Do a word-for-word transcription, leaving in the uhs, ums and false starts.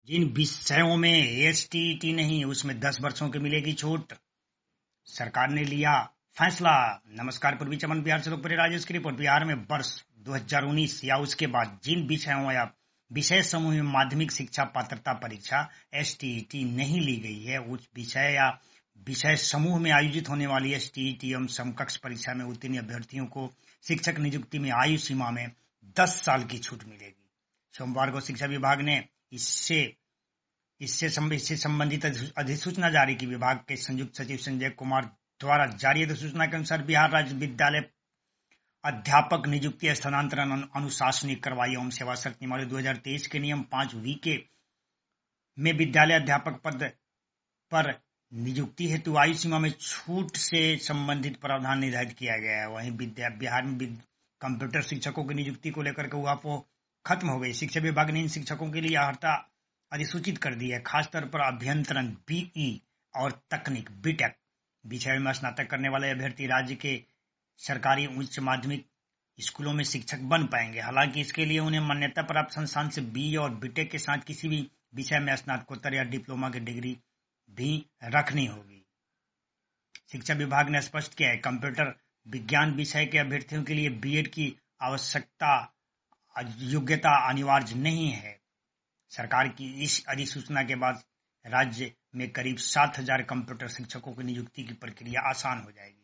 जिन विषयों में एसटीईटी नहीं उसमें दस वर्षों की मिलेगी छूट। सरकार ने लिया फैसला। नमस्कार, पूर्वी चमन बिहार से लोकप्रिय राजेश की रिपोर्ट। बिहार में वर्ष दो हज़ार उन्नीस या उसके बाद जिन विषयों या विषय समूह में माध्यमिक शिक्षा पात्रता परीक्षा एसटीईटी नहीं ली गई है, उस विषय या विषय समूह में आयोजित होने वाली एसटीईटी एवं समकक्ष परीक्षा में उत्तीर्ण अभ्यर्थियों को शिक्षक नियुक्ति में आयु सीमा में दस साल की छूट मिलेगी। सोमवार को शिक्षा विभाग ने इससे इससे इससे संबंधित अधिसूचना जारी की। विभाग के संयुक्त सचिव संजय कुमार द्वारा जारी अधिसूचना के अनुसार बिहार राज्य विद्यालय अध्यापक नियुक्ति स्थानांतरण अनुशासनिक कार्रवाई एवं सेवा शर्त नियमावली दो हज़ार तेईस के नियम पांच वी के में विद्यालय अध्यापक पद पर नियुक्ति हेतु आयु सीमा में छूट से संबंधित प्रावधान निर्धारित किया गया है। वहीं बिहार में कंप्यूटर शिक्षकों की नियुक्ति को लेकर के उहापोह खत्म हो गई। शिक्षा विभाग ने इन शिक्षकों के लिए अर्हता अधिसूचित कर दी है। खासतौर पर अभियंत्रण बीई और तकनीक बीटेक विषय में स्नातक करने वाले अभ्यर्थी राज्य के सरकारी उच्च माध्यमिक स्कूलों में शिक्षक बन पाएंगे। हालांकि इसके लिए उन्हें मान्यता प्राप्त संस्थान से बी और बीटेक के साथ किसी भी विषय में स्नातकोत्तर या डिप्लोमा की डिग्री भी रखनी होगी। शिक्षा विभाग ने स्पष्ट किया है, कंप्यूटर विज्ञान विषय के अभ्यर्थियों के लिए बीएड की आवश्यकता योग्यता अनिवार्य नहीं है। सरकार की इस अधिसूचना के बाद राज्य में करीब सात हजार कंप्यूटर शिक्षकों की नियुक्ति की प्रक्रिया आसान हो जाएगी।